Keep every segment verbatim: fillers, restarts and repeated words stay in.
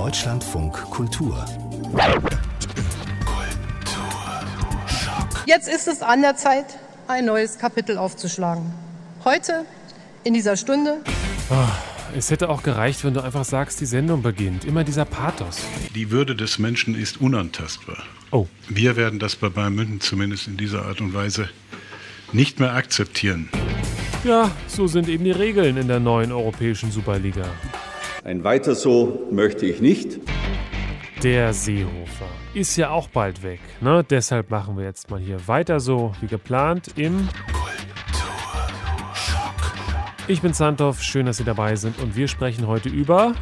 Deutschlandfunk Kultur. Jetzt ist es an der Zeit, ein neues Kapitel aufzuschlagen. Heute, in dieser Stunde. Oh, es hätte auch gereicht, wenn du einfach sagst, die Sendung beginnt. Immer dieser Pathos. Die Würde des Menschen ist unantastbar. Oh. Wir werden das bei Bayern München zumindest in dieser Art und Weise nicht mehr akzeptieren. Ja, so sind eben die Regeln in der neuen europäischen Superliga. Ein Weiter so möchte ich nicht. Der Seehofer ist ja auch bald weg, ne? Deshalb machen wir jetzt mal hier weiter so wie geplant im Kulturschock. Ich bin Sandhoff, schön, dass Sie dabei sind und wir sprechen heute über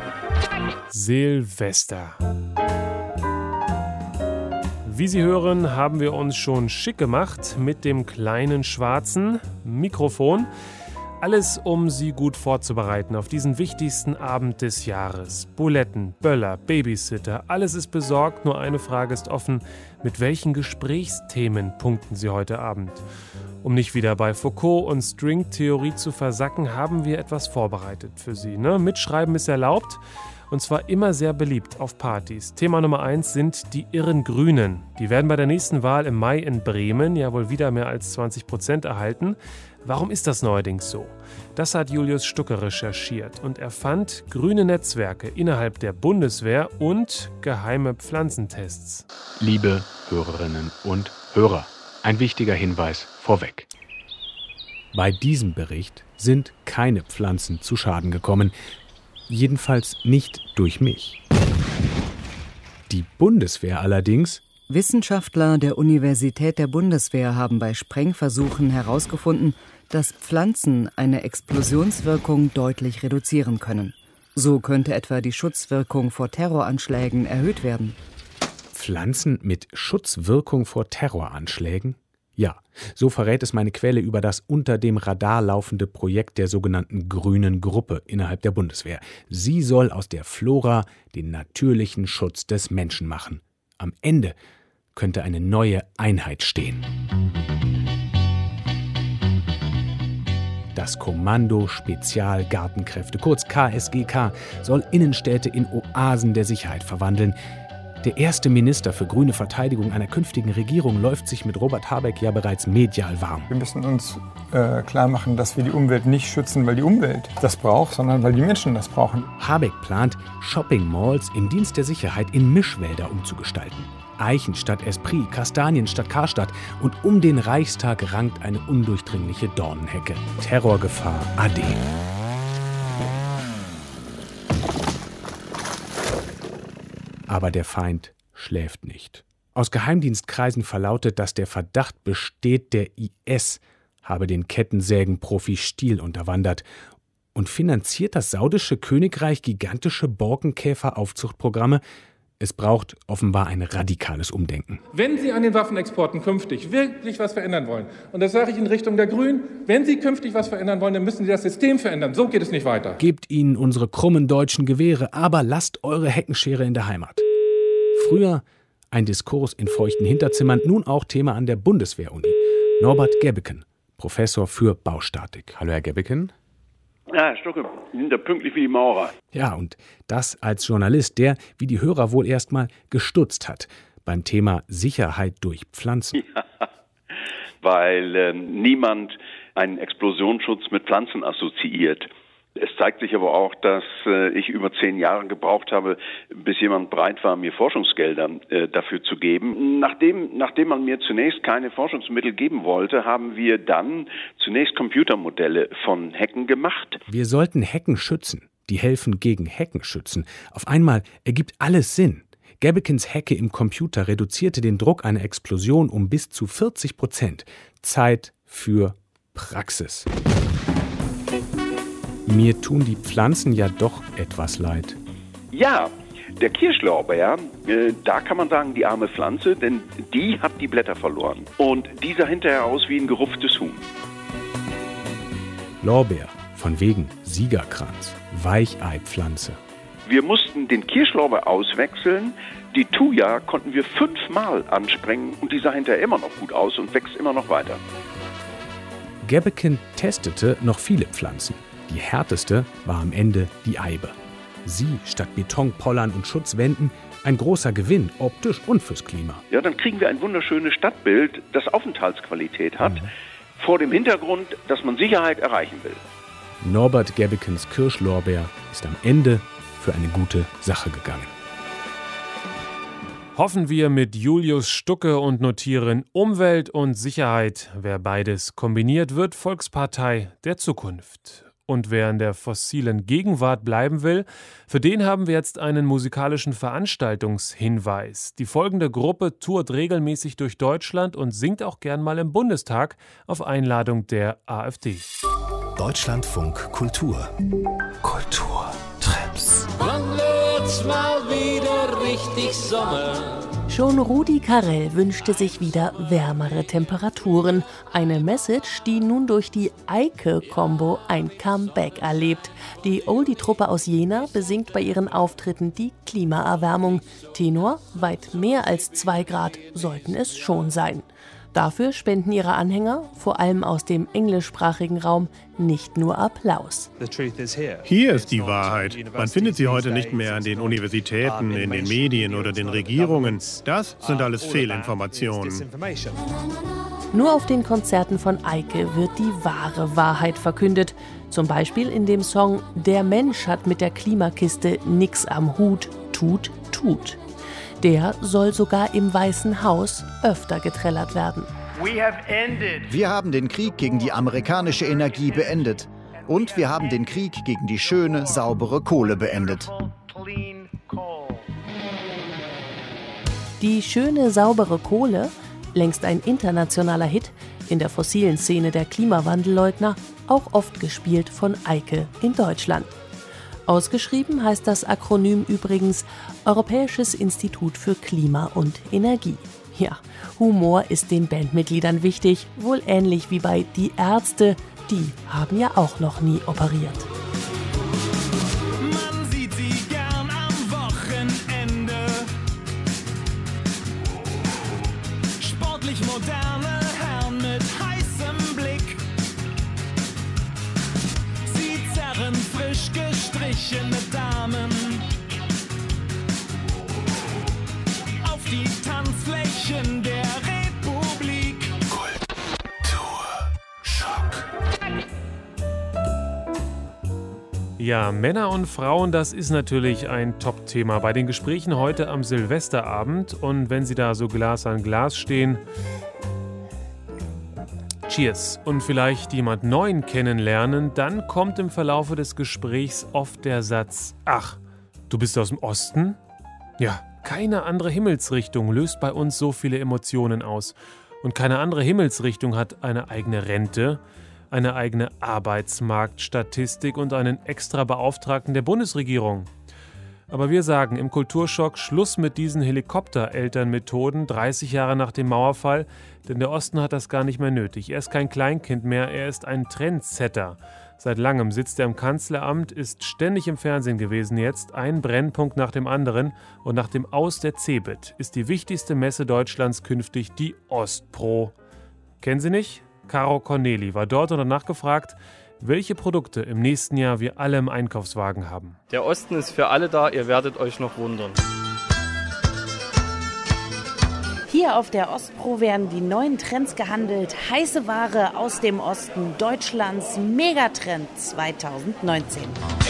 Silvester. Wie Sie hören, haben wir uns schon schick gemacht mit dem kleinen schwarzen Mikrofon. Alles, um Sie gut vorzubereiten auf diesen wichtigsten Abend des Jahres. Buletten, Böller, Babysitter, alles ist besorgt, nur eine Frage ist offen. Mit welchen Gesprächsthemen punkten Sie heute Abend? Um nicht wieder bei Foucault und Stringtheorie zu versacken, haben wir etwas vorbereitet für Sie. Ne? Mitschreiben ist erlaubt. Und zwar immer sehr beliebt auf Partys. Thema Nummer eins sind die irren Grünen. Die werden bei der nächsten Wahl im Mai in Bremen ja wohl wieder mehr als zwanzig Prozent erhalten. Warum ist das neuerdings so? Das hat Julius Stucke recherchiert und er fand grüne Netzwerke innerhalb der Bundeswehr und geheime Pflanzentests. Liebe Hörerinnen und Hörer, ein wichtiger Hinweis vorweg. Bei diesem Bericht sind keine Pflanzen zu Schaden gekommen. Jedenfalls nicht durch mich. Die Bundeswehr allerdings. Wissenschaftler der Universität der Bundeswehr haben bei Sprengversuchen herausgefunden, dass Pflanzen eine Explosionswirkung deutlich reduzieren können. So könnte etwa die Schutzwirkung vor Terroranschlägen erhöht werden. Pflanzen mit Schutzwirkung vor Terroranschlägen? Ja, so verrät es meine Quelle über das unter dem Radar laufende Projekt der sogenannten Grünen Gruppe innerhalb der Bundeswehr. Sie soll aus der Flora den natürlichen Schutz des Menschen machen. Am Ende könnte eine neue Einheit stehen. Das Kommando Spezialgartenkräfte, kurz K S G K, soll Innenstädte in Oasen der Sicherheit verwandeln. Der erste Minister für grüne Verteidigung einer künftigen Regierung läuft sich mit Robert Habeck ja bereits medial warm. Wir müssen uns äh, klar machen, dass wir die Umwelt nicht schützen, weil die Umwelt das braucht, sondern weil die Menschen das brauchen. Habeck plant, Shopping-Malls im Dienst der Sicherheit in Mischwälder umzugestalten. Eichen statt Esprit, Kastanien statt Karstadt und um den Reichstag rankt eine undurchdringliche Dornenhecke. Terrorgefahr ade. Aber der Feind schläft nicht. Aus Geheimdienstkreisen verlautet, dass der Verdacht besteht, der I S habe den Kettensägenprofi Stiel unterwandert und finanziert das saudische Königreich gigantische Borkenkäfer-Aufzuchtprogramme. Es braucht offenbar ein radikales Umdenken. Wenn Sie an den Waffenexporten künftig wirklich was verändern wollen, und das sage ich in Richtung der Grünen, wenn Sie künftig was verändern wollen, dann müssen Sie das System verändern. So geht es nicht weiter. Gebt ihnen unsere krummen deutschen Gewehre, aber lasst eure Heckenschere in der Heimat. Früher ein Diskurs in feuchten Hinterzimmern, nun auch Thema an der Bundeswehr-Uni. Norbert Gebbeken, Professor für Baustatik. Hallo, Herr Gebbeken. Ja, Herr Stucke, Sie sind ja pünktlich wie die Maurer. Ja, und das als Journalist, der, wie die Hörer wohl erst mal gestutzt hat, beim Thema Sicherheit durch Pflanzen. Ja, weil äh, niemand einen Explosionsschutz mit Pflanzen assoziiert. Es zeigt sich aber auch, dass äh, ich über zehn Jahre gebraucht habe, bis jemand bereit war, mir Forschungsgelder äh, dafür zu geben. Nachdem, nachdem man mir zunächst keine Forschungsmittel geben wollte, haben wir dann zunächst Computermodelle von Hecken gemacht. Wir sollten Hecken schützen. Die helfen gegen Heckenschützen. Auf einmal ergibt alles Sinn. Gebbekens Hecke im Computer reduzierte den Druck einer Explosion um bis zu vierzig Prozent. Zeit für Praxis. Mir tun die Pflanzen ja doch etwas leid. Ja, der Kirschlorbeer, äh, da kann man sagen, die arme Pflanze, denn die hat die Blätter verloren. Und die sah hinterher aus wie ein gerupftes Huhn. Lorbeer, von wegen Siegerkranz, Weicheipflanze. Wir mussten den Kirschlorbeer auswechseln. Die Thuja konnten wir fünfmal ansprengen und die sah hinterher immer noch gut aus und wächst immer noch weiter. Gebbeken testete noch viele Pflanzen. Die härteste war am Ende die Eibe. Sie statt Betonpollern und Schutzwänden ein großer Gewinn, optisch und fürs Klima. Ja, dann kriegen wir ein wunderschönes Stadtbild, das Aufenthaltsqualität hat, mhm. vor dem Hintergrund, dass man Sicherheit erreichen will. Norbert Gebbekens Kirschlorbeer ist am Ende für eine gute Sache gegangen. Hoffen wir mit Julius Stucke und notieren Umwelt und Sicherheit. Wer beides kombiniert, wird Volkspartei der Zukunft. Und wer in der fossilen Gegenwart bleiben will, für den haben wir jetzt einen musikalischen Veranstaltungshinweis. Die folgende Gruppe tourt regelmäßig durch Deutschland und singt auch gern mal im Bundestag auf Einladung der AfD. Deutschlandfunk Kultur. Kulturtrends. Wann wird's mal wieder richtig Sommer? Schon Rudi Carrell wünschte sich wieder wärmere Temperaturen. Eine Message, die nun durch die Eike-Kombo ein Comeback erlebt. Die Oldie-Truppe aus Jena besingt bei ihren Auftritten die Klimaerwärmung. Tenor, weit mehr als zwei Grad sollten es schon sein. Dafür spenden ihre Anhänger, vor allem aus dem englischsprachigen Raum, nicht nur Applaus. Hier ist die Wahrheit. Man findet sie heute nicht mehr an den Universitäten, in den Medien oder den Regierungen. Das sind alles Fehlinformationen. Nur auf den Konzerten von Eike wird die wahre Wahrheit verkündet. Zum Beispiel in dem Song »Der Mensch hat mit der Klimakiste nix am Hut, tut, tut«. Der soll sogar im Weißen Haus öfter getrellert werden. Wir haben den Krieg gegen die amerikanische Energie beendet. Und wir haben den Krieg gegen die schöne, saubere Kohle beendet. Die schöne, saubere Kohle, längst ein internationaler Hit, in der fossilen Szene der Klimawandelleugner, auch oft gespielt von Eike in Deutschland. Ausgeschrieben heißt das Akronym übrigens Europäisches Institut für Klima und Energie. Ja, Humor ist den Bandmitgliedern wichtig, wohl ähnlich wie bei Die Ärzte, die haben ja auch noch nie operiert. Man sieht sie gern am Wochenende. Sportlich moderne Herren mit heißem Blick. Sie zerren frisch gestrichene Damen auf die Tanzflächen der Republik. Kulturschock. Ja, Männer und Frauen, das ist natürlich ein Top-Thema bei den Gesprächen heute am Silvesterabend. Und wenn Sie da so Glas an Glas stehen, Cheers, und vielleicht jemand Neuen kennenlernen, dann kommt im Verlaufe des Gesprächs oft der Satz: Ach, du bist aus dem Osten? Ja, keine andere Himmelsrichtung löst bei uns so viele Emotionen aus. Und keine andere Himmelsrichtung hat eine eigene Rente, eine eigene Arbeitsmarktstatistik und einen extra Beauftragten der Bundesregierung. Aber wir sagen im Kulturschock Schluss mit diesen Helikopterelternmethoden dreißig Jahre nach dem Mauerfall, denn der Osten hat das gar nicht mehr nötig. Er ist kein Kleinkind mehr, er ist ein Trendsetter. Seit langem sitzt er im Kanzleramt, ist ständig im Fernsehen gewesen jetzt, ein Brennpunkt nach dem anderen. Und nach dem Aus der CeBIT ist die wichtigste Messe Deutschlands künftig die Ostpro. Kennen Sie nicht? Caro Corneli war dort und hat nachgefragt, welche Produkte im nächsten Jahr wir alle im Einkaufswagen haben. Der Osten ist für alle da, ihr werdet euch noch wundern. Hier auf der Ostpro werden die neuen Trends gehandelt. Heiße Ware aus dem Osten, Deutschlands Megatrend zwanzig neunzehn.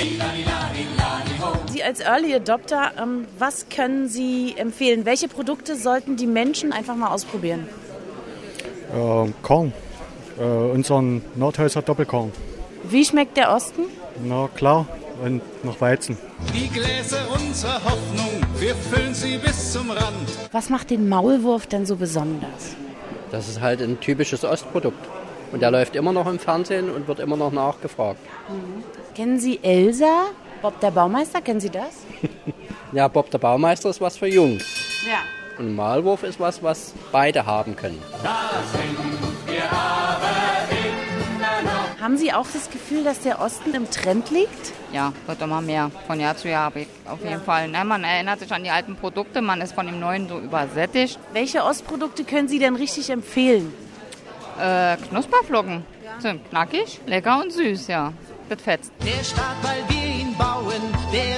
Sie als Early Adopter, ähm, was können Sie empfehlen? Welche Produkte sollten die Menschen einfach mal ausprobieren? Äh, Korn, äh, unseren Nordhäuser Doppelkorn. Wie schmeckt der Osten? Na klar, und noch Weizen. Die Gläser unserer Hoffnung, wir füllen sie bis zum Rand. Was macht den Maulwurf denn so besonders? Das ist halt ein typisches Ostprodukt. Und der läuft immer noch im Fernsehen und wird immer noch nachgefragt. Mhm. Kennen Sie Elsa? Bob der Baumeister, kennen Sie das? Ja, Bob der Baumeister ist was für Jungs. Ja. Und Maulwurf ist was, was beide haben können. Da sind wir aber immer noch. Haben Sie auch das Gefühl, dass der Osten im Trend liegt? Ja, wird immer mehr. Von Jahr zu Jahr habe ich auf jeden Fall. Ne, man erinnert sich an die alten Produkte, man ist von dem Neuen so übersättigt. Welche Ostprodukte können Sie denn richtig empfehlen? Äh, Knusperflocken. Ja. Sind knackig, lecker und süß, ja. Das fetzt. Der Staat, weil wir ihn bauen, der wird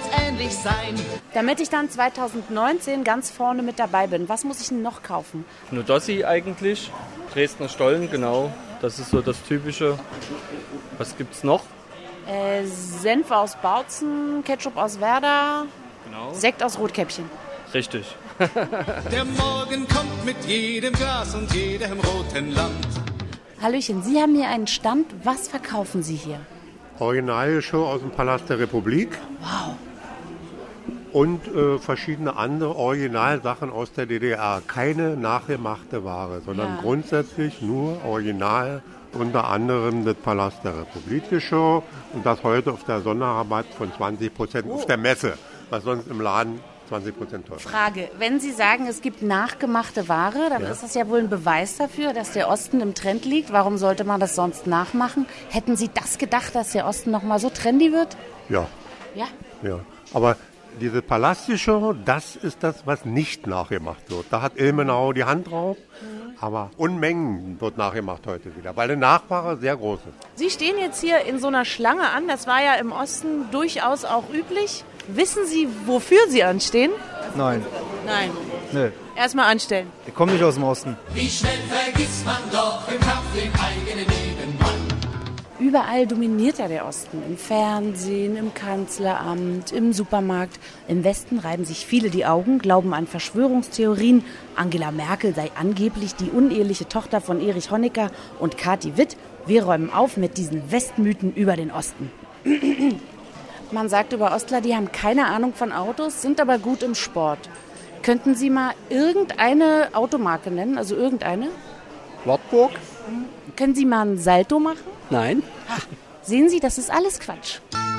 uns ähnlich sein. Damit ich dann zweitausendneunzehn ganz vorne mit dabei bin, was muss ich denn noch kaufen? Nudossi eigentlich, Dresdner Stollen, genau. Das ist so das Typische. Was gibt's noch? Äh, Senf aus Bautzen, Ketchup aus Werder, Genau. Sekt aus Rotkäppchen. Richtig. Der Morgen kommt mit jedem Glas und jedem roten Land. Hallöchen, Sie haben hier einen Stand. Was verkaufen Sie hier? Originalshow aus dem Palast der Republik. Wow. Und äh, verschiedene andere Originalsachen aus der D D R. Keine nachgemachte Ware, sondern Ja. grundsätzlich nur Original, unter anderem das Palast der Republik Show und das heute auf der Sonderrabatt von zwanzig Prozent Oh. auf der Messe, was sonst im Laden zwanzig Prozent teurer ist. Frage, wenn Sie sagen, es gibt nachgemachte Ware, dann Ja. ist das ja wohl ein Beweis dafür, dass der Osten im Trend liegt. Warum sollte man das sonst nachmachen? Hätten Sie das gedacht, dass der Osten noch mal so trendy wird? Ja, Ja. ja. Aber diese Palast-Show, das ist das, was nicht nachgemacht wird. Da hat Ilmenau die Hand drauf, aber Unmengen wird nachgemacht heute wieder, weil die Nachfrage sehr groß ist. Sie stehen jetzt hier in so einer Schlange an. Das war ja im Osten durchaus auch üblich. Wissen Sie, wofür Sie anstehen? Nein, Nein. nö. Erstmal anstellen. Ich komme nicht aus dem Osten. Wie schnell vergisst man doch im Kampf den eigenen Nebenmann. Überall dominiert ja der Osten. Im Fernsehen, im Kanzleramt, im Supermarkt. Im Westen reiben sich viele die Augen, glauben an Verschwörungstheorien. Angela Merkel sei angeblich die uneheliche Tochter von Erich Honecker und Kati Witt. Wir räumen auf mit diesen Westmythen über den Osten. Man sagt über Ostler, die haben keine Ahnung von Autos, sind aber gut im Sport. Könnten Sie mal irgendeine Automarke nennen, also irgendeine? Wartburg? Können Sie mal ein Salto machen? Nein. Sehen Sie, das ist alles Quatsch.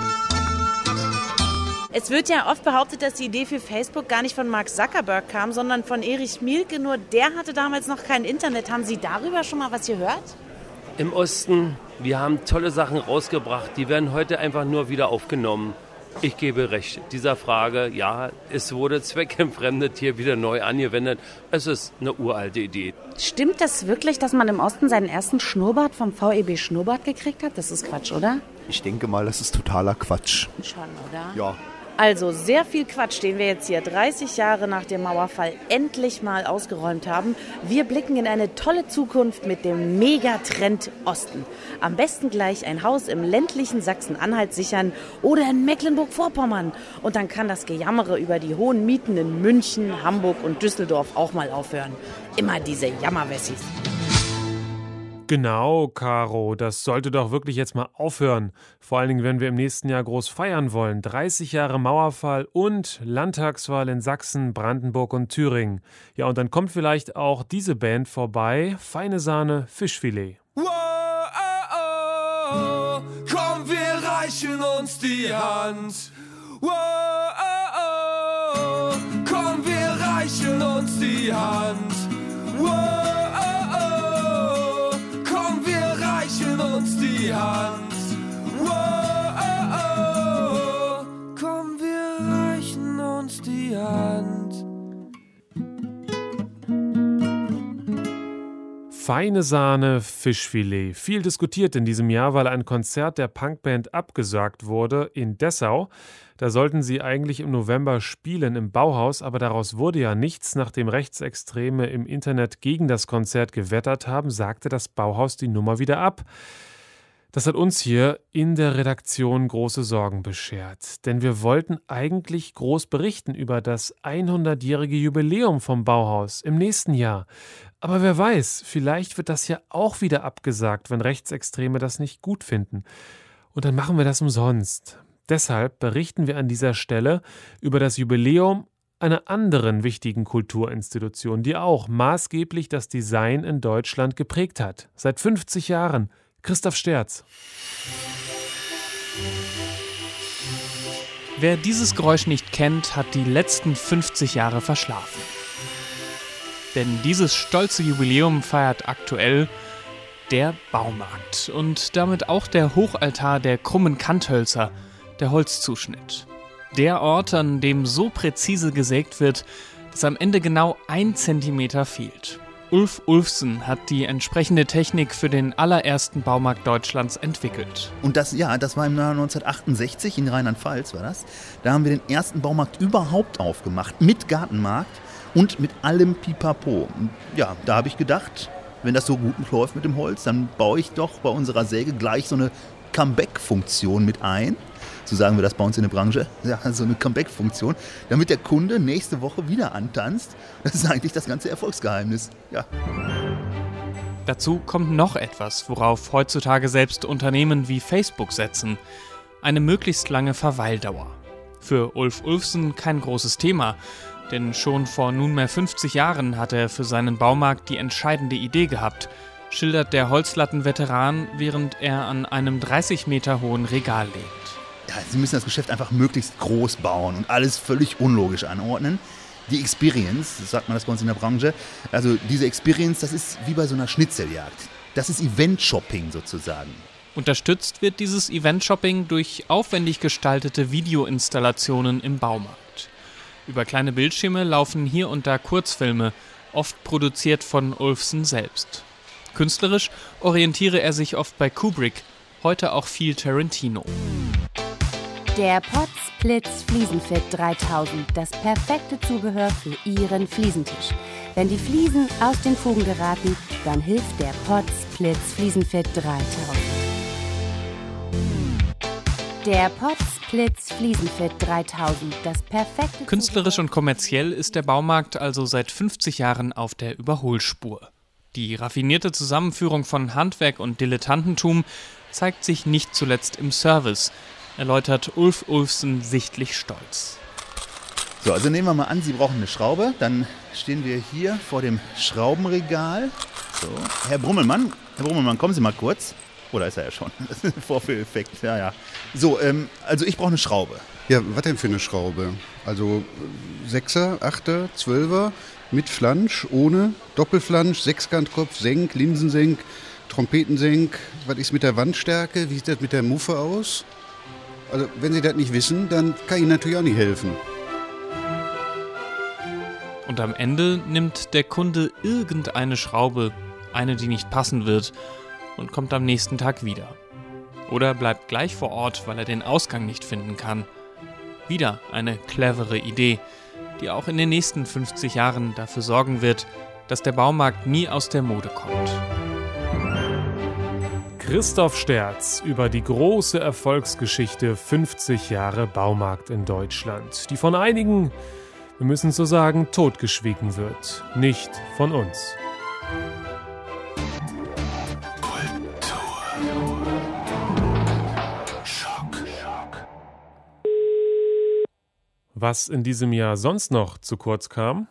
Es wird ja oft behauptet, dass die Idee für Facebook gar nicht von Mark Zuckerberg kam, sondern von Erich Mielke. Nur der hatte damals noch kein Internet. Haben Sie darüber schon mal was gehört? Im Osten, wir haben tolle Sachen rausgebracht, die werden heute einfach nur wieder aufgenommen. Ich gebe recht, dieser Frage, ja, es wurde zweckentfremdet, hier wieder neu angewendet. Es ist eine uralte Idee. Stimmt das wirklich, dass man im Osten seinen ersten Schnurrbart vom V E B Schnurrbart gekriegt hat? Das ist Quatsch, oder? Ich denke mal, das ist totaler Quatsch. Schon, oder? Ja. Also sehr viel Quatsch, den wir jetzt hier dreißig Jahre nach dem Mauerfall endlich mal ausgeräumt haben. Wir blicken in eine tolle Zukunft mit dem Megatrend Osten. Am besten gleich ein Haus im ländlichen Sachsen-Anhalt sichern oder in Mecklenburg-Vorpommern. Und dann kann das Gejammere über die hohen Mieten in München, Hamburg und Düsseldorf auch mal aufhören. Immer diese Jammerwessis. Genau, Caro, das sollte doch wirklich jetzt mal aufhören. Vor allen Dingen, wenn wir im nächsten Jahr groß feiern wollen. dreißig Jahre Mauerfall und Landtagswahl in Sachsen, Brandenburg und Thüringen. Ja, und dann kommt vielleicht auch diese Band vorbei. Feine Sahne, Fischfilet. Wow, oh, oh, komm, wir reichen uns die Hand. Wow, oh, oh, komm, wir reichen uns die Hand. Wow, oh, oh, komm, wir reichen uns die Hand. Wow, oh, oh, komm, wir reichen uns die Hand. Feine Sahne, Fischfilet. Viel diskutiert in diesem Jahr, weil ein Konzert der Punkband abgesagt wurde in Dessau. Da sollten sie eigentlich im November spielen im Bauhaus, aber daraus wurde ja nichts. Nachdem Rechtsextreme im Internet gegen das Konzert gewettert haben, sagte das Bauhaus die Nummer wieder ab. Das hat uns hier in der Redaktion große Sorgen beschert, denn wir wollten eigentlich groß berichten über das hundertjährige Jubiläum vom Bauhaus im nächsten Jahr. Aber wer weiß, vielleicht wird das ja auch wieder abgesagt, wenn Rechtsextreme das nicht gut finden. Und dann machen wir das umsonst. Deshalb berichten wir an dieser Stelle über das Jubiläum einer anderen wichtigen Kulturinstitution, die auch maßgeblich das Design in Deutschland geprägt hat. Seit fünfzig Jahren. Christoph Sterz. Wer dieses Geräusch nicht kennt, hat die letzten fünfzig Jahre verschlafen. Denn dieses stolze Jubiläum feiert aktuell der Baumarkt und damit auch der Hochaltar der krummen Kanthölzer, der Holzzuschnitt. Der Ort, an dem so präzise gesägt wird, dass am Ende genau ein Zentimeter fehlt. Ulf Ulfsen hat die entsprechende Technik für den allerersten Baumarkt Deutschlands entwickelt. Und das, ja, das war im Jahr neunzehnhundertachtundsiebzig in Rheinland-Pfalz, war das. Da haben wir den ersten Baumarkt überhaupt aufgemacht, mit Gartenmarkt und mit allem Pipapo. Und ja, da habe ich gedacht, wenn das so gut läuft mit dem Holz, dann baue ich doch bei unserer Säge gleich so eine Comeback-Funktion mit ein. So sagen wir das bei uns in der Branche. Ja, so eine Comeback-Funktion, damit der Kunde nächste Woche wieder antanzt. Das ist eigentlich das ganze Erfolgsgeheimnis. Ja. Dazu kommt noch etwas, worauf heutzutage selbst Unternehmen wie Facebook setzen. Eine möglichst lange Verweildauer. Für Ulf Ulfsen kein großes Thema, denn schon vor nunmehr fünfzig Jahren hat er für seinen Baumarkt die entscheidende Idee gehabt, schildert der Holzlatten-Veteran, während er an einem dreißig Meter hohen Regal lebt. Ja, Sie müssen das Geschäft einfach möglichst groß bauen und alles völlig unlogisch anordnen. Die Experience, das sagt man das bei uns in der Branche, also diese Experience, das ist wie bei so einer Schnitzeljagd. Das ist Event-Shopping sozusagen. Unterstützt wird dieses Event-Shopping durch aufwendig gestaltete Videoinstallationen im Baumarkt. Über kleine Bildschirme laufen hier und da Kurzfilme, oft produziert von Ulfsen selbst. Künstlerisch orientiere er sich oft bei Kubrick, heute auch viel Tarantino. Der Potts Plitz Fliesenfit dreitausend, das perfekte Zubehör für Ihren Fliesentisch. Wenn die Fliesen aus den Fugen geraten, dann hilft der Potts Plitz Fliesenfit dreitausend. Der Potts Plitz Fliesenfit dreitausend, das perfekte Künstlerisch und kommerziell ist der Baumarkt also seit fünfzig Jahren auf der Überholspur. Die raffinierte Zusammenführung von Handwerk und Dilettantentum zeigt sich nicht zuletzt im Service, erläutert Ulf Ulfsen sichtlich stolz. So, also nehmen wir mal an, Sie brauchen eine Schraube. Dann stehen wir hier vor dem Schraubenregal. So, Herr Brummelmann, Herr Brummelmann, kommen Sie mal kurz. Oh, da ist er ja schon. Das ist ein Vorführeffekt, ja, ja. So, ähm, also ich brauche eine Schraube. Ja, was denn für eine Schraube? Also Sechser, Achter, Zwölfer, mit Flansch, ohne, Doppelflansch, Sechskantkopf, Senk, Linsensenk, Trompetensenk. Was ist mit der Wandstärke? Wie sieht das mit der Muffe aus? Also wenn Sie das nicht wissen, dann kann ich Ihnen natürlich auch nicht helfen. Und am Ende nimmt der Kunde irgendeine Schraube, eine, die nicht passen wird, und kommt am nächsten Tag wieder. Oder bleibt gleich vor Ort, weil er den Ausgang nicht finden kann. Wieder eine clevere Idee, die auch in den nächsten fünfzig Jahren dafür sorgen wird, dass der Baumarkt nie aus der Mode kommt. Christoph Sterz über die große Erfolgsgeschichte fünfzig Jahre Baumarkt in Deutschland, die von einigen, wir müssen so sagen, totgeschwiegen wird, nicht von uns. Was in diesem Jahr sonst noch zu kurz kam?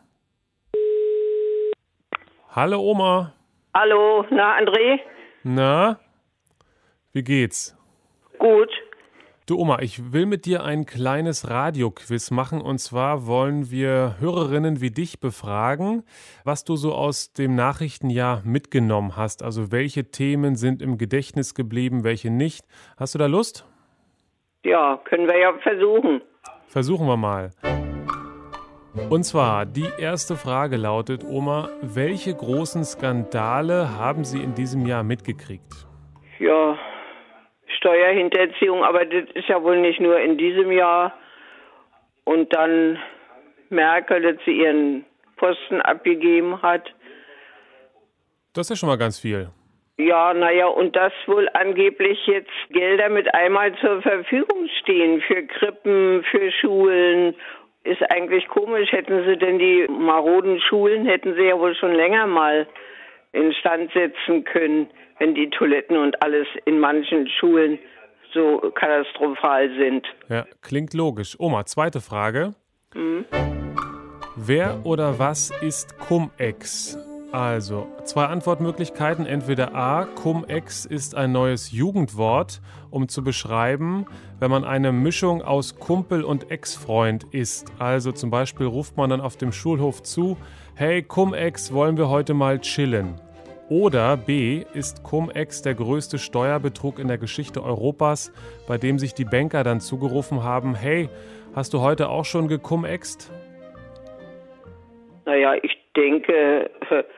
Hallo Oma. Hallo, na André? Na, wie geht's? Gut. Du Oma, ich will mit dir ein kleines Radioquiz machen und zwar wollen wir Hörerinnen wie dich befragen, was du so aus dem Nachrichtenjahr mitgenommen hast. Also welche Themen sind im Gedächtnis geblieben, welche nicht. Hast du da Lust? Ja, können wir ja versuchen. Versuchen wir mal. Und zwar, die erste Frage lautet, Oma, welche großen Skandale haben Sie in diesem Jahr mitgekriegt? Ja, Steuerhinterziehung, aber das ist ja wohl nicht nur in diesem Jahr. Und dann Merkel, dass sie ihren Posten abgegeben hat. Das ist ja schon mal ganz viel. Ja, naja, und dass wohl angeblich jetzt Gelder mit einmal zur Verfügung stehen für Krippen, für Schulen. Ist eigentlich komisch, hätten sie denn die maroden Schulen, hätten sie ja wohl schon länger mal instand setzen können, wenn die Toiletten und alles in manchen Schulen so katastrophal sind. Ja, klingt logisch. Oma, zweite Frage. Hm? Wer oder was ist Cum-Ex? Also, zwei Antwortmöglichkeiten. Entweder A, Cum-Ex ist ein neues Jugendwort, um zu beschreiben, wenn man eine Mischung aus Kumpel und Ex-Freund ist. Also zum Beispiel ruft man dann auf dem Schulhof zu, hey Cum-Ex, wollen wir heute mal chillen? Oder B, ist Cum-Ex der größte Steuerbetrug in der Geschichte Europas, bei dem sich die Banker dann zugerufen haben, hey, hast du heute auch schon gecum-ext? Naja, ich denke,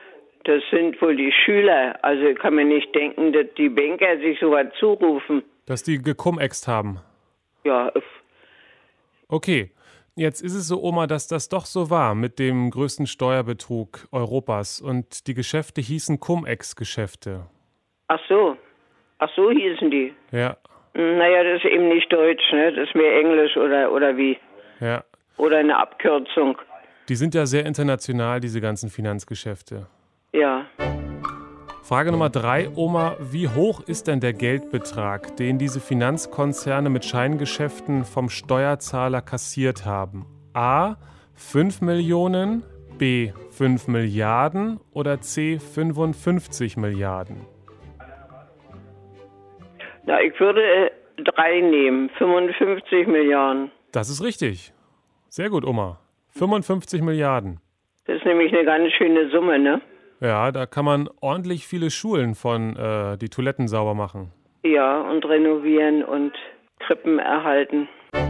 Das sind wohl die Schüler. Also ich kann mir nicht denken, dass die Banker sich sowas zurufen. Dass die gecum-ext haben. Ja. Okay, jetzt ist es so, Oma, dass das doch so war mit dem größten Steuerbetrug Europas und die Geschäfte hießen Cum-Ex-Geschäfte. Ach so, ach so hießen die. Ja. Naja, das ist eben nicht Deutsch, ne? Das ist mehr Englisch oder, oder wie? Ja. Oder eine Abkürzung. Die sind ja sehr international, diese ganzen Finanzgeschäfte. Ja. Frage Nummer drei, Oma, wie hoch ist denn der Geldbetrag, den diese Finanzkonzerne mit Scheingeschäften vom Steuerzahler kassiert haben? A, fünf Millionen, B, fünf Milliarden oder C, fünfundfünfzig Milliarden? Na, ich würde äh, drei nehmen, fünfundfünfzig Milliarden. Das ist richtig. Sehr gut, Oma. fünfundfünfzig Milliarden. Das ist nämlich eine ganz schöne Summe, ne? Ja, da kann man ordentlich viele Schulen von äh, die Toiletten sauber machen. Ja, und renovieren und Krippen erhalten.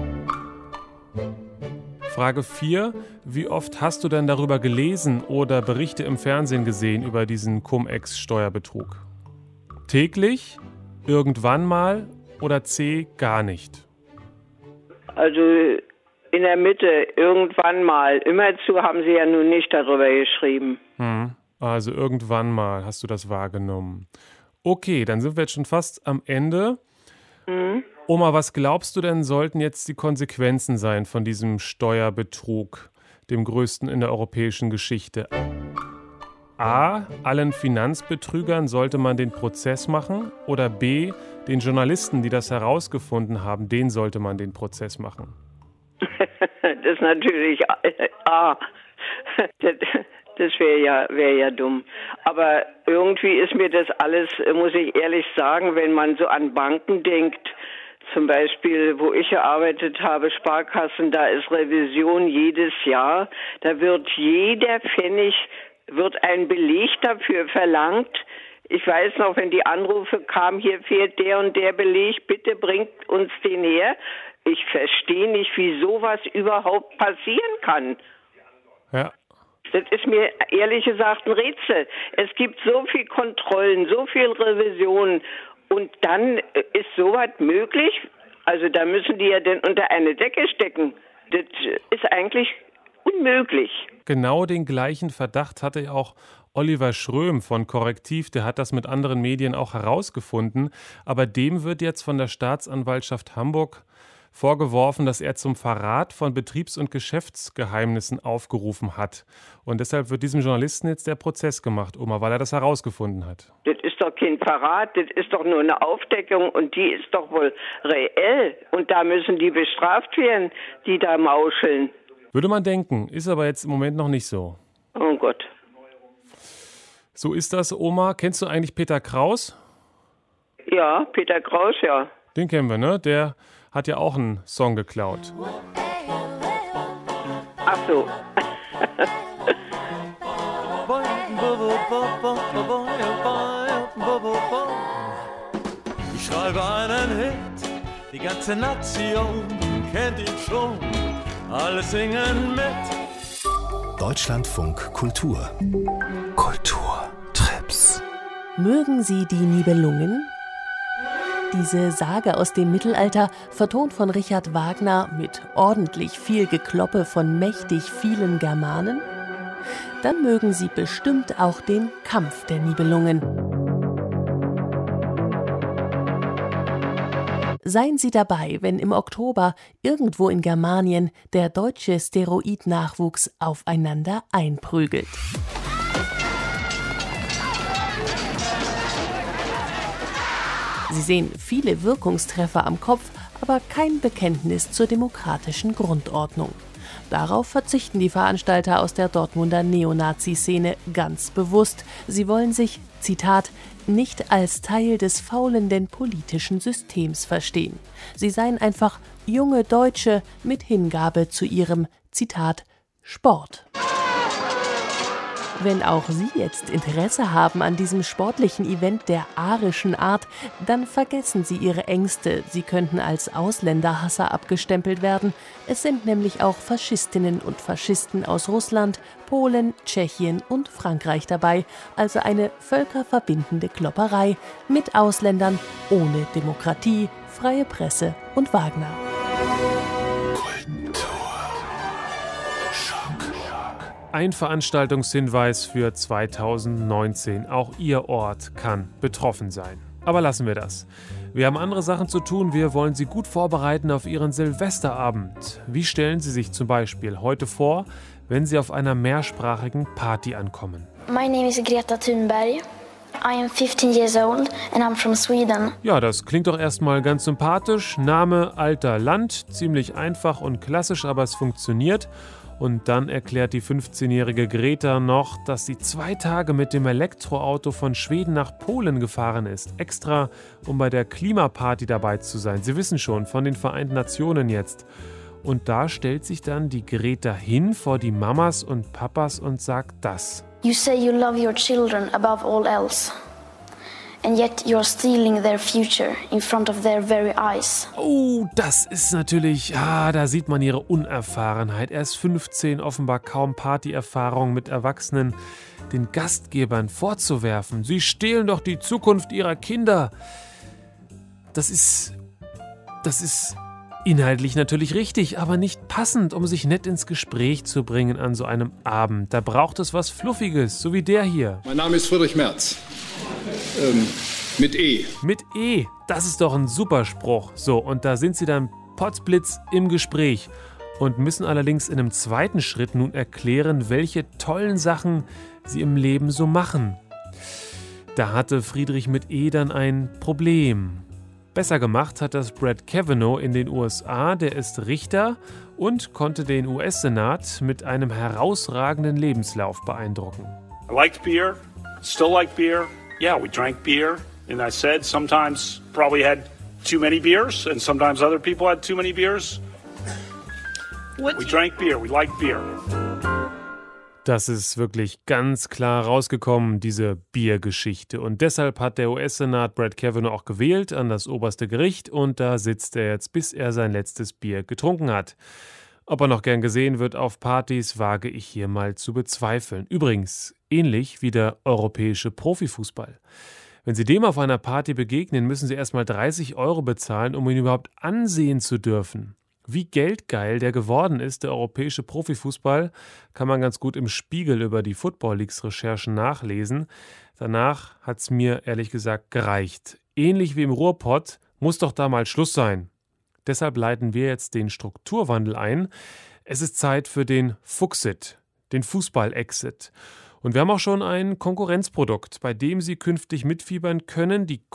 Frage vier. Wie oft hast du denn darüber gelesen oder Berichte im Fernsehen gesehen über diesen Cum-Ex-Steuerbetrug? Täglich, irgendwann mal oder C, gar nicht? Also in der Mitte, irgendwann mal. Immerzu haben sie ja nun nicht darüber geschrieben. Hm. Also irgendwann mal hast du das wahrgenommen. Okay, dann sind wir jetzt schon fast am Ende. Mhm. Oma, was glaubst du denn, sollten jetzt die Konsequenzen sein von diesem Steuerbetrug, dem größten in der europäischen Geschichte? A, allen Finanzbetrügern sollte man den Prozess machen oder B, den Journalisten, die das herausgefunden haben, denen sollte man den Prozess machen? Das ist natürlich A. Das, das wäre ja, wär ja dumm. Aber irgendwie ist mir das alles, muss ich ehrlich sagen, wenn man so an Banken denkt, zum Beispiel, wo ich gearbeitet habe, Sparkassen, da ist Revision jedes Jahr. Da wird jeder Pfennig, wird ein Beleg dafür verlangt. Ich weiß noch, wenn die Anrufe kamen, hier fehlt der und der Beleg, bitte bringt uns den her. Ich verstehe nicht, wie sowas überhaupt passieren kann. Ja. Das ist mir ehrlich gesagt ein Rätsel. Es gibt so viel Kontrollen, so viel Revisionen und dann ist sowas möglich? Also da müssen die ja denn unter eine Decke stecken. Das ist eigentlich unmöglich. Genau den gleichen Verdacht hatte ja auch Oliver Schröm von Korrektiv, der hat das mit anderen Medien auch herausgefunden, aber dem wird jetzt von der Staatsanwaltschaft Hamburg vorgeworfen, dass er zum Verrat von Betriebs- und Geschäftsgeheimnissen aufgerufen hat. Und deshalb wird diesem Journalisten jetzt der Prozess gemacht, Oma, weil er das herausgefunden hat. Das ist doch kein Verrat, das ist doch nur eine Aufdeckung und die ist doch wohl reell. Und da müssen die bestraft werden, die da mauscheln. Würde man denken, ist aber jetzt im Moment noch nicht so. Oh Gott. So ist das, Oma. Kennst du eigentlich Peter Kraus? Ja, Peter Kraus, ja. Den kennen wir, ne? Der hat ja auch einen Song geklaut. Ach so. Ich schreibe einen Hit, die ganze Nation kennt ihn schon, alle singen mit. Deutschlandfunk Kultur. Kulturtrips. Mögen Sie die Nibelungen? Diese Sage aus dem Mittelalter, vertont von Richard Wagner mit ordentlich viel Gekloppe von mächtig vielen Germanen? Dann mögen Sie bestimmt auch den Kampf der Nibelungen. Seien Sie dabei, wenn im Oktober irgendwo in Germanien der deutsche Steroidnachwuchs aufeinander einprügelt. Sie sehen viele Wirkungstreffer am Kopf, aber kein Bekenntnis zur demokratischen Grundordnung. Darauf verzichten die Veranstalter aus der Dortmunder Neonazi-Szene ganz bewusst. Sie wollen sich, Zitat, nicht als Teil des faulenden politischen Systems verstehen. Sie seien einfach junge Deutsche mit Hingabe zu ihrem, Zitat, Sport. Wenn auch Sie jetzt Interesse haben an diesem sportlichen Event der arischen Art, dann vergessen Sie Ihre Ängste. Sie könnten als Ausländerhasser abgestempelt werden. Es sind nämlich auch Faschistinnen und Faschisten aus Russland, Polen, Tschechien und Frankreich dabei. Also eine völkerverbindende Klopperei mit Ausländern ohne Demokratie, freie Presse und Wagner. Ein Veranstaltungshinweis für zweitausendneunzehn. Auch Ihr Ort kann betroffen sein. Aber lassen wir das. Wir haben andere Sachen zu tun. Wir wollen Sie gut vorbereiten auf Ihren Silvesterabend. Wie stellen Sie sich zum Beispiel heute vor, wenn Sie auf einer mehrsprachigen Party ankommen? My name is Greta Thunberg. I am fifteen years old and I'm from Sweden. Ja, das klingt doch erstmal ganz sympathisch. Name, Alter, Land. Ziemlich einfach und klassisch, aber es funktioniert. Und dann erklärt die fünfzehnjährige Greta noch, dass sie zwei Tage mit dem Elektroauto von Schweden nach Polen gefahren ist. Extra, um bei der Klimaparty dabei zu sein. Sie wissen schon, von den Vereinten Nationen jetzt. Und da stellt sich dann die Greta hin vor die Mamas und Papas und sagt das. You say you love your children above all else. And yet you're stealing their future in front of their very eyes. Oh, das ist natürlich, ah, da sieht man ihre Unerfahrenheit. Erst fünfzehn, offenbar kaum Partyerfahrung mit Erwachsenen, den Gastgebern vorzuwerfen. Sie stehlen doch die Zukunft ihrer Kinder. Das ist, das ist inhaltlich natürlich richtig, aber nicht passend, um sich nett ins Gespräch zu bringen an so einem Abend. Da braucht es was Fluffiges, so wie der hier. Mein Name ist Friedrich Merz. Ähm, mit E. Mit E, das ist doch ein super Spruch. So, und da sind sie dann potzblitz im Gespräch und müssen allerdings in einem zweiten Schritt nun erklären, welche tollen Sachen sie im Leben so machen. Da hatte Friedrich mit E dann ein Problem. Besser gemacht hat das Brett Kavanaugh in den U S A, der ist Richter und konnte den U S-Senat mit einem herausragenden Lebenslauf beeindrucken. I liked beer, still like beer. Yeah, we drank beer, and I said sometimes probably had too many beers, and sometimes other people had too many beers. What? We drank beer, we liked beer. Das ist wirklich ganz klar rausgekommen, diese Biergeschichte. Und deshalb hat der U S-Senat Brett Kavanaugh auch gewählt an das oberste Gericht und da sitzt er jetzt, bis er sein letztes Bier getrunken hat. Ob er noch gern gesehen wird auf Partys, wage ich hier mal zu bezweifeln. Übrigens, ähnlich wie der europäische Profifußball. Wenn Sie dem auf einer Party begegnen, müssen Sie erstmal dreißig Euro bezahlen, um ihn überhaupt ansehen zu dürfen. Wie geldgeil der geworden ist, der europäische Profifußball, kann man ganz gut im Spiegel über die Football Leagues Recherchen nachlesen. Danach hat es mir ehrlich gesagt gereicht. Ähnlich wie im Ruhrpott muss doch da mal Schluss sein. Deshalb leiten wir jetzt den Strukturwandel ein. Es ist Zeit für den Fuxit, den Fußball-Exit. Und wir haben auch schon ein Konkurrenzprodukt, bei dem Sie künftig mitfiebern können, die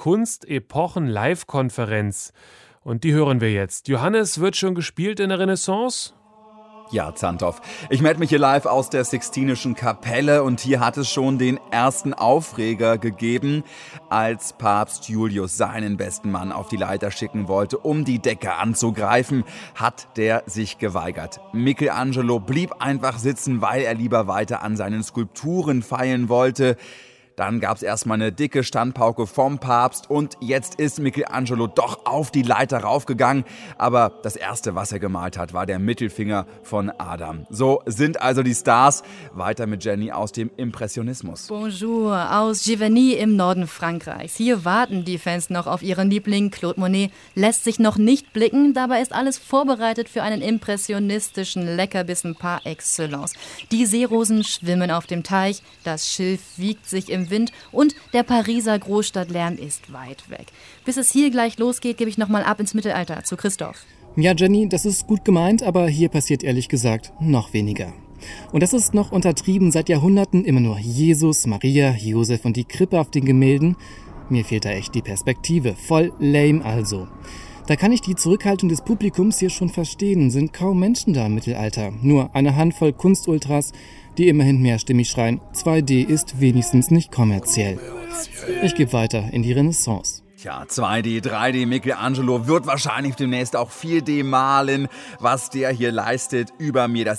Kunst-Epochen-Live-Konferenz. Und die hören wir jetzt. Johannes, wird schon gespielt in der Renaissance? Ja, Zantoff. Ich melde mich hier live aus der Sixtinischen Kapelle und hier hat es schon den ersten Aufreger gegeben, als Papst Julius seinen besten Mann auf die Leiter schicken wollte, um die Decke anzugreifen, hat der sich geweigert. Michelangelo blieb einfach sitzen, weil er lieber weiter an seinen Skulpturen feilen wollte. Dann gab es erstmal eine dicke Standpauke vom Papst und jetzt ist Michelangelo doch auf die Leiter raufgegangen. Aber das Erste, was er gemalt hat, war der Mittelfinger von Adam. So sind also die Stars. Weiter mit Jenny aus dem Impressionismus. Bonjour, aus Giverny im Norden Frankreichs. Hier warten die Fans noch auf ihren Liebling. Claude Monet lässt sich noch nicht blicken. Dabei ist alles vorbereitet für einen impressionistischen Leckerbissen par excellence. Die Seerosen schwimmen auf dem Teich, das Schilf wiegt sich im Wind und der Pariser Großstadtlärm ist weit weg. Bis es hier gleich losgeht, gebe ich nochmal ab ins Mittelalter zu Christoph. Ja, Jenny, das ist gut gemeint, aber hier passiert ehrlich gesagt noch weniger. Und das ist noch untertrieben, seit Jahrhunderten immer nur Jesus, Maria, Josef und die Krippe auf den Gemälden. Mir fehlt da echt die Perspektive. Voll lame also. Da kann ich die Zurückhaltung des Publikums hier schon verstehen. Sind kaum Menschen da im Mittelalter. Nur eine Handvoll Kunstultras, die immerhin mehrstimmig schreien, zwei D ist wenigstens nicht kommerziell. Ich gebe weiter in die Renaissance. Tja, zwei D, drei D, Michelangelo wird wahrscheinlich demnächst auch vier D malen. Was der hier leistet über mir, das ist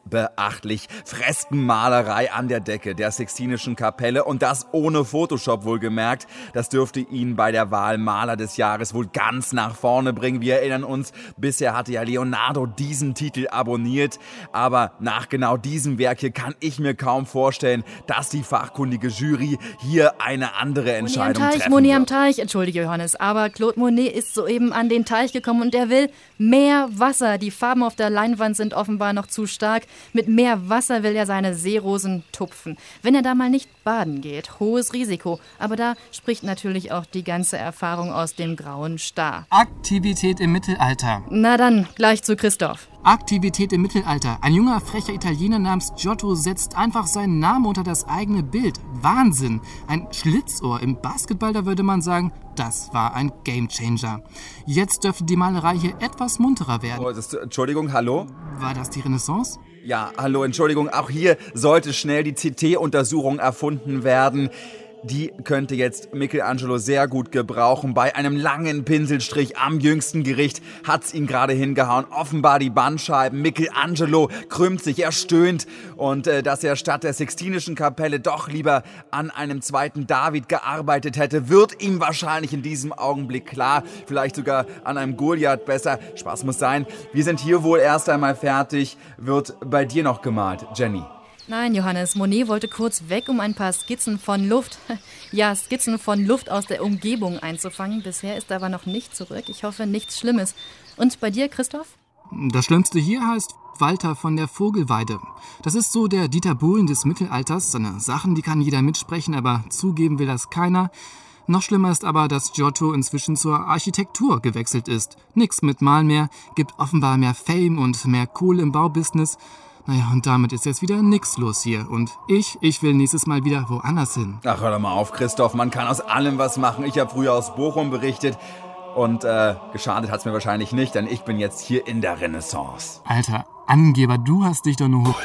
beachtlich. Freskenmalerei an der Decke der Sixtinischen Kapelle und das ohne Photoshop wohlgemerkt. Das dürfte ihn bei der Wahl Maler des Jahres wohl ganz nach vorne bringen. Wir erinnern uns, bisher hatte ja Leonardo diesen Titel abonniert. Aber nach genau diesem Werk hier kann ich mir kaum vorstellen, dass die fachkundige Jury hier eine andere Entscheidung Teich, treffen Monet wird. am Teich, entschuldige Johannes, aber Claude Monet ist soeben an den Teich gekommen und er will mehr Wasser. Die Farben auf der Leinwand sind offenbar noch zu stark. Mit mehr Wasser will er seine Seerosen tupfen. Wenn er da mal nicht baden geht, hohes Risiko. Aber da spricht natürlich auch die ganze Erfahrung aus dem grauen Star. Aktivität im Mittelalter. Na dann, gleich zu Christoph. Aktivität im Mittelalter. Ein junger, frecher Italiener namens Giotto setzt einfach seinen Namen unter das eigene Bild. Wahnsinn! Ein Schlitzohr. Im Basketball, da würde man sagen, das war ein Gamechanger. Jetzt dürfte die Malerei hier etwas munterer werden. Oh, das, Entschuldigung, hallo? War das die Renaissance? Ja, hallo, Entschuldigung, auch hier sollte schnell die C T-Untersuchung erfunden werden. Die könnte jetzt Michelangelo sehr gut gebrauchen. Bei einem langen Pinselstrich am jüngsten Gericht hat's ihn gerade hingehauen. Offenbar die Bandscheiben. Michelangelo krümmt sich, er stöhnt. Und äh, dass er statt der Sixtinischen Kapelle doch lieber an einem zweiten David gearbeitet hätte, wird ihm wahrscheinlich in diesem Augenblick klar. Vielleicht sogar an einem Goliath besser. Spaß muss sein. Wir sind hier wohl erst einmal fertig. Wird bei dir noch gemalt, Jenny? Nein, Johannes, Monet wollte kurz weg, um ein paar Skizzen von Luft, ja, Skizzen von Luft aus der Umgebung einzufangen. Bisher ist er aber noch nicht zurück. Ich hoffe, nichts Schlimmes. Und bei dir, Christoph? Das Schlimmste hier heißt Walter von der Vogelweide. Das ist so der Dieter Bohlen des Mittelalters. Seine Sachen, die kann jeder mitsprechen, aber zugeben will das keiner. Noch schlimmer ist aber, dass Giotto inzwischen zur Architektur gewechselt ist. Nix mit Malen mehr, gibt offenbar mehr Fame und mehr Kohle im Baubusiness. Naja, und damit ist jetzt wieder nix los hier. Und ich, ich will nächstes Mal wieder woanders hin. Ach, hör doch mal auf, Christoph. Man kann aus allem was machen. Ich habe früher aus Bochum berichtet. Und äh, geschadet hat's mir wahrscheinlich nicht, denn ich bin jetzt hier in der Renaissance. Alter, Angeber, du hast dich doch nur hoch...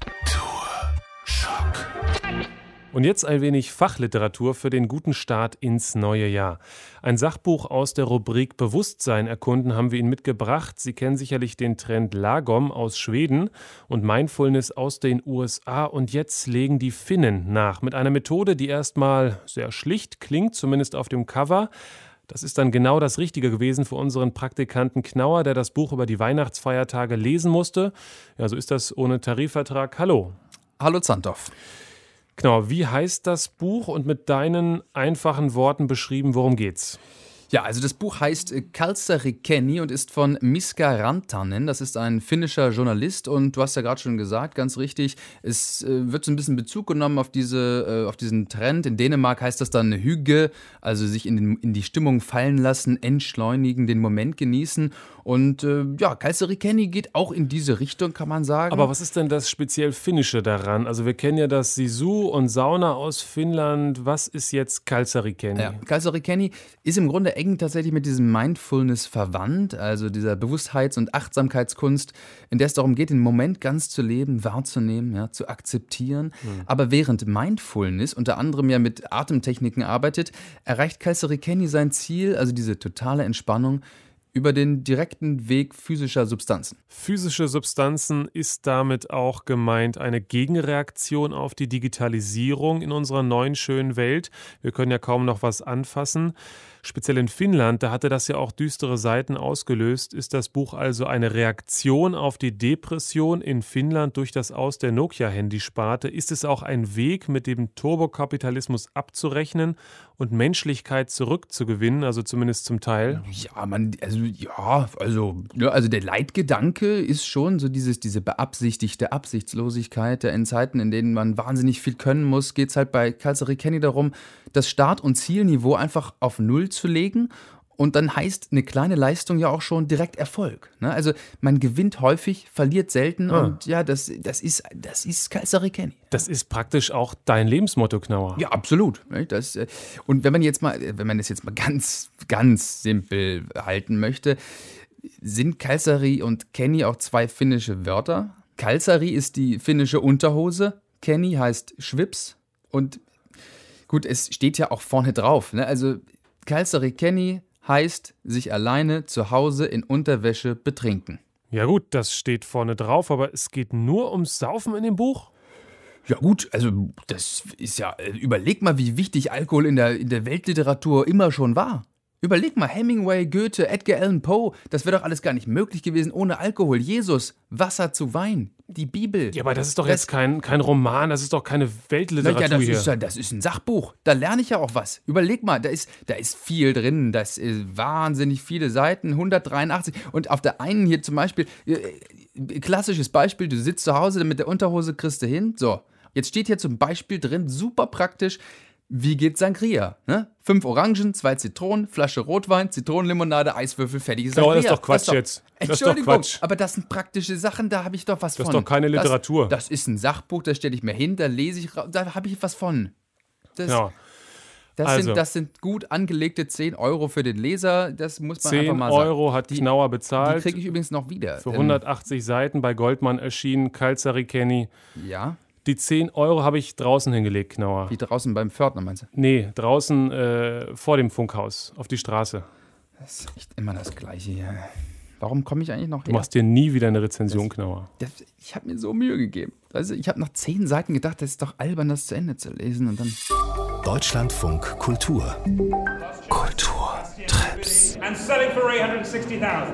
Und jetzt ein wenig Fachliteratur für den guten Start ins neue Jahr. Ein Sachbuch aus der Rubrik Bewusstsein erkunden haben wir Ihnen mitgebracht. Sie kennen sicherlich den Trend Lagom aus Schweden und Mindfulness aus den U S A. Und jetzt legen die Finnen nach mit einer Methode, die erstmal sehr schlicht klingt, zumindest auf dem Cover. Das ist dann genau das Richtige gewesen für unseren Praktikanten Knauer, der das Buch über die Weihnachtsfeiertage lesen musste. Ja, so ist das ohne Tarifvertrag. Hallo. Hallo Zantoff. Genau, wie heißt das Buch und mit deinen einfachen Worten beschrieben, worum geht's? Ja, also das Buch heißt Kalsarikeni und ist von Miska Rantanen. Das ist ein finnischer Journalist und du hast ja gerade schon gesagt, ganz richtig, es äh, wird so ein bisschen Bezug genommen auf, diese, äh, auf diesen Trend. In Dänemark heißt das dann Hygge, also sich in, den, in die Stimmung fallen lassen, entschleunigen, den Moment genießen. Und äh, ja, Kalsarikeni geht auch in diese Richtung, kann man sagen. Aber was ist denn das speziell Finnische daran? Also wir kennen ja das Sisu und Sauna aus Finnland. Was ist jetzt Kalsarikeni? Ja, Kalsarikeni ist im Grunde eng tatsächlich mit diesem Mindfulness verwandt, also dieser Bewusstheits- und Achtsamkeitskunst, in der es darum geht, den Moment ganz zu leben, wahrzunehmen, ja, zu akzeptieren. Mhm. Aber während Mindfulness unter anderem ja mit Atemtechniken arbeitet, erreicht Kalsarikeni sein Ziel, also diese totale Entspannung, über den direkten Weg physischer Substanzen. Physische Substanzen ist damit auch gemeint eine Gegenreaktion auf die Digitalisierung in unserer neuen schönen Welt. Wir können ja kaum noch was anfassen. Speziell in Finnland, da hatte das ja auch düstere Seiten ausgelöst, ist das Buch also eine Reaktion auf die Depression in Finnland durch das Aus der Nokia-Handysparte. Ist es auch ein Weg, mit dem Turbokapitalismus abzurechnen und Menschlichkeit zurückzugewinnen, also zumindest zum Teil? Ja, man, also ja, also, ja, also der Leitgedanke ist schon so dieses, diese beabsichtigte Absichtslosigkeit. In Zeiten, in denen man wahnsinnig viel können muss, geht es halt bei Kalsarikeni darum, das Start- und Zielniveau einfach auf Null zu legen. Und dann heißt eine kleine Leistung ja auch schon direkt Erfolg. Ne? Also man gewinnt häufig, verliert selten ah. und ja, das, das ist, das ist Kalsarikeni. Das ist praktisch auch dein Lebensmotto, Knauer. Ja, absolut. Das, und wenn man jetzt mal, wenn man das jetzt mal ganz, ganz simpel halten möchte, sind Kalsari und Kenny auch zwei finnische Wörter. Kalsari ist die finnische Unterhose, Kenny heißt Schwips und gut, es steht ja auch vorne drauf. Ne? Also Kalsarikeni heißt sich alleine zu Hause in Unterwäsche betrinken. Ja gut, das steht vorne drauf, aber es geht nur ums Saufen in dem Buch? Ja gut, also das ist ja, überleg mal, wie wichtig Alkohol in der, in der Weltliteratur immer schon war. Überleg mal, Hemingway, Goethe, Edgar Allan Poe, das wäre doch alles gar nicht möglich gewesen ohne Alkohol. Jesus, Wasser zu Wein, die Bibel. Ja, aber das ist doch das, jetzt kein, kein Roman, das ist doch keine Weltliteratur ja, das hier. Ist, das ist ein Sachbuch, da lerne ich ja auch was. Überleg mal, da ist, da ist viel drin, das ist wahnsinnig viele Seiten, hundertdreiundachtzig. Und auf der einen hier zum Beispiel, äh, klassisches Beispiel, du sitzt zu Hause mit der Unterhose, kriegst du hin, so. Jetzt steht hier zum Beispiel drin, super praktisch, wie geht Sangria? Ne? Fünf Orangen, zwei Zitronen, Flasche Rotwein, Zitronenlimonade, Eiswürfel, fertiges Sangria. Oh, das ist doch Quatsch das ist doch, jetzt. Das Entschuldigung, ist doch Quatsch. Aber das sind praktische Sachen, da habe ich doch was das von. Das ist doch keine Literatur. Das, das ist ein Sachbuch, da stelle ich mir hin, da lese ich, da habe ich was von. Das, ja. das, also. sind, das sind gut angelegte zehn Euro für den Leser, das muss man einfach mal sagen. zehn Euro hat die, Knauer bezahlt. Die kriege ich übrigens noch wieder. Für hundertachtzig Seiten bei Goldmann erschienen, Calzari-Kenny. Ja. Die zehn Euro habe ich draußen hingelegt, Knauer. Wie draußen beim Pförtner, meinst du? Nee, draußen äh, vor dem Funkhaus, auf die Straße. Das ist echt immer das Gleiche hier. Warum komme ich eigentlich noch her? Du machst dir nie wieder eine Rezension, das, Knauer. Das, ich habe mir so Mühe gegeben. Also ich habe nach zehn Seiten gedacht, das ist doch albern, das zu Ende zu lesen. Und dann Deutschlandfunk Kultur. Kulturtrips. And selling for eight hundred sixty thousand.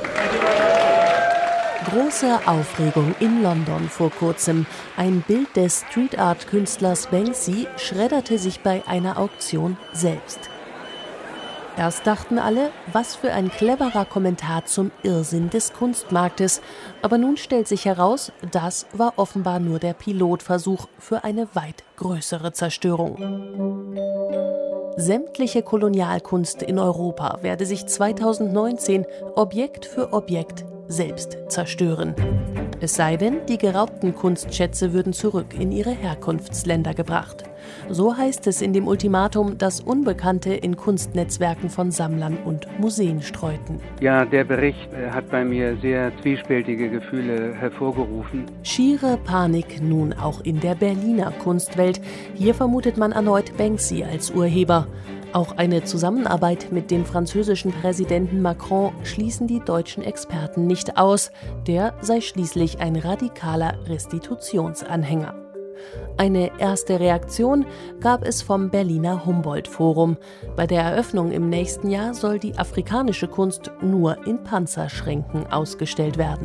Große Aufregung in London vor kurzem. Ein Bild des Street-Art-Künstlers Banksy schredderte sich bei einer Auktion selbst. Erst dachten alle, was für ein cleverer Kommentar zum Irrsinn des Kunstmarktes. Aber nun stellt sich heraus, das war offenbar nur der Pilotversuch für eine weit größere Zerstörung. Sämtliche Kolonialkunst in Europa werde sich zweitausendneunzehn Objekt für Objekt selbst zerstören. Es sei denn, die geraubten Kunstschätze würden zurück in ihre Herkunftsländer gebracht. So heißt es in dem Ultimatum, das Unbekannte in Kunstnetzwerken von Sammlern und Museen streuten. Ja, der Bericht hat bei mir sehr zwiespältige Gefühle hervorgerufen. Schiere Panik nun auch in der Berliner Kunstwelt. Hier vermutet man erneut Banksy als Urheber. Auch eine Zusammenarbeit mit dem französischen Präsidenten Macron schließen die deutschen Experten nicht aus. Der sei schließlich ein radikaler Restitutionsanhänger. Eine erste Reaktion gab es vom Berliner Humboldt-Forum. Bei der Eröffnung im nächsten Jahr soll die afrikanische Kunst nur in Panzerschränken ausgestellt werden.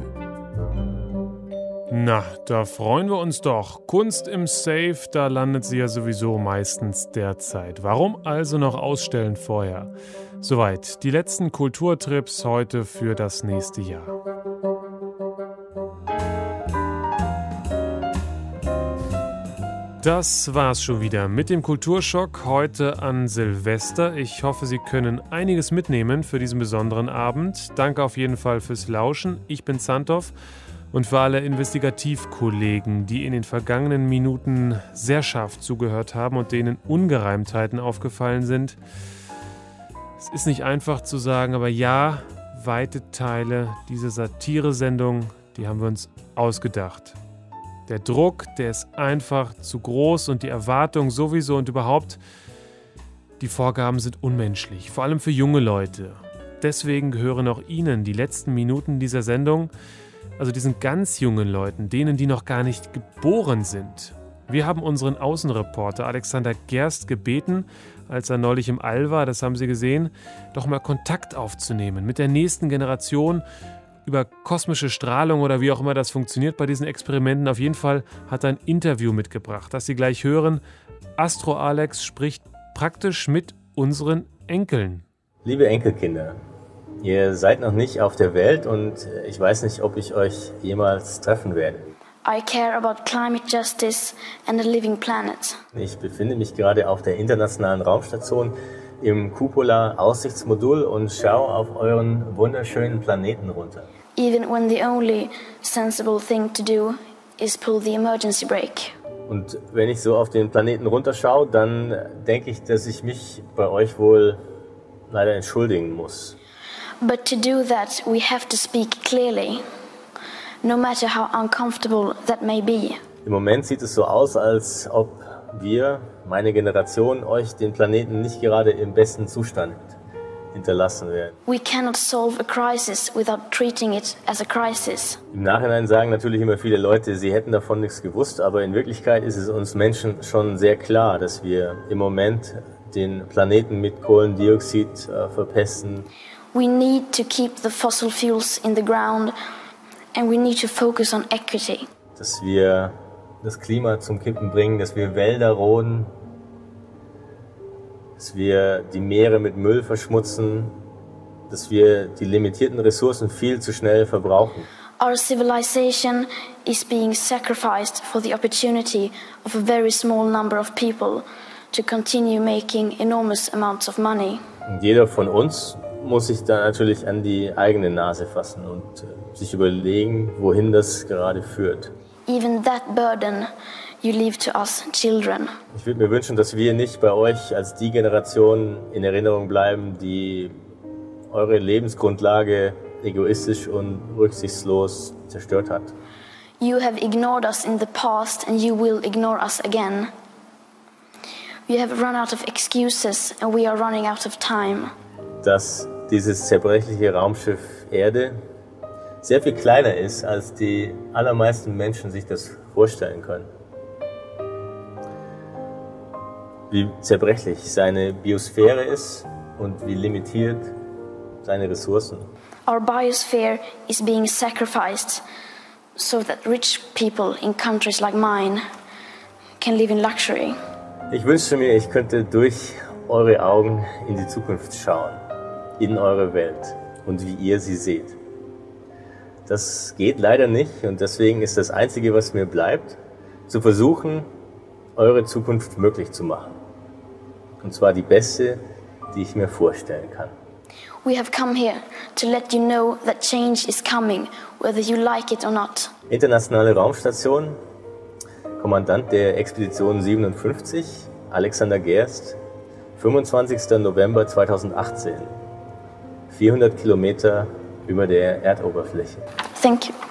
Na, da freuen wir uns doch. Kunst im Safe, da landet sie ja sowieso meistens derzeit. Warum also noch ausstellen vorher? Soweit die letzten Kulturtrips heute für das nächste Jahr. Das war's schon wieder mit dem Kulturschock heute an Silvester. Ich hoffe, Sie können einiges mitnehmen für diesen besonderen Abend. Danke auf jeden Fall fürs Lauschen. Ich bin Santov. Und für alle Investigativkollegen, die in den vergangenen Minuten sehr scharf zugehört haben und denen Ungereimtheiten aufgefallen sind. Es ist nicht einfach zu sagen, aber ja, weite Teile dieser Satire-Sendung, die haben wir uns ausgedacht. Der Druck, der ist einfach zu groß und die Erwartung sowieso und überhaupt, die Vorgaben sind unmenschlich, vor allem für junge Leute. Deswegen gehören auch Ihnen die letzten Minuten dieser Sendung, also diesen ganz jungen Leuten, denen, die noch gar nicht geboren sind. Wir haben unseren Außenreporter Alexander Gerst gebeten, als er neulich im All war, das haben Sie gesehen, doch mal Kontakt aufzunehmen mit der nächsten Generation über kosmische Strahlung oder wie auch immer das funktioniert bei diesen Experimenten. Auf jeden Fall hat er ein Interview mitgebracht, das Sie gleich hören. Astro Alex spricht praktisch mit unseren Enkeln. Liebe Enkelkinder, ihr seid noch nicht auf der Welt und ich weiß nicht, ob ich euch jemals treffen werde. I care about climate justice and a living planet. Ich befinde mich gerade auf der Internationalen Raumstation im Cupola-Aussichtsmodul und schaue auf euren wunderschönen Planeten runter. Even when the only sensible thing to do is pull the emergency brake. Und wenn ich so auf den Planeten runterschaue, dann denke ich, dass ich mich bei euch wohl leider entschuldigen muss. But to do that, we have to speak clearly, no matter how uncomfortable that may be. Im Moment sieht es so aus, als ob wir, meine Generation, euch den Planeten nicht gerade im besten Zustand hinterlassen werden. We cannot solve a crisis without treating it as a crisis. Im Nachhinein sagen natürlich immer viele Leute, sie hätten davon nichts gewusst, aber in Wirklichkeit ist es uns Menschen schon sehr klar, dass wir im Moment den Planeten mit Kohlendioxid äh, verpesten. We need to keep the fossil fuels in the ground and we need to focus on equity. Dass wir das Klima zum Kippen bringen, dass wir Wälder roden, dass wir die Meere mit Müll verschmutzen, dass wir die limitierten Ressourcen viel zu schnell verbrauchen. Our civilization is being sacrificed for the opportunity of a very small number of people to continue making enormous amounts of money. Und jeder von uns muss sich da natürlich an die eigene Nase fassen und äh, sich überlegen, wohin das gerade führt. Even that burden you leave to us children. Ich würde mir wünschen, dass wir nicht bei euch als die Generation in Erinnerung bleiben, die eure Lebensgrundlage egoistisch und rücksichtslos zerstört hat. You have ignored us in the past and you will ignore us again. We have run out of excuses and we are running out of time. Dass dieses zerbrechliche Raumschiff Erde sehr viel kleiner ist, als die allermeisten Menschen sich das vorstellen können. Wie zerbrechlich seine Biosphäre ist und wie limitiert seine Ressourcen. Our biosphere is being sacrificed so that rich people in countries like mine can live in luxury. Ich wünschte mir, ich könnte durch eure Augen in die Zukunft schauen, in eure Welt und wie ihr sie seht. Das geht leider nicht und deswegen ist das Einzige, was mir bleibt, zu versuchen, eure Zukunft möglich zu machen. Und zwar die beste, die ich mir vorstellen kann. We have come here to let you know that change is coming, whether you like it or not. Internationale Raumstation, Kommandant der Expedition siebenundfünfzig, Alexander Gerst, fünfundzwanzigster November zweitausendachtzehn. vierhundert Kilometer über der Erdoberfläche. Thank you.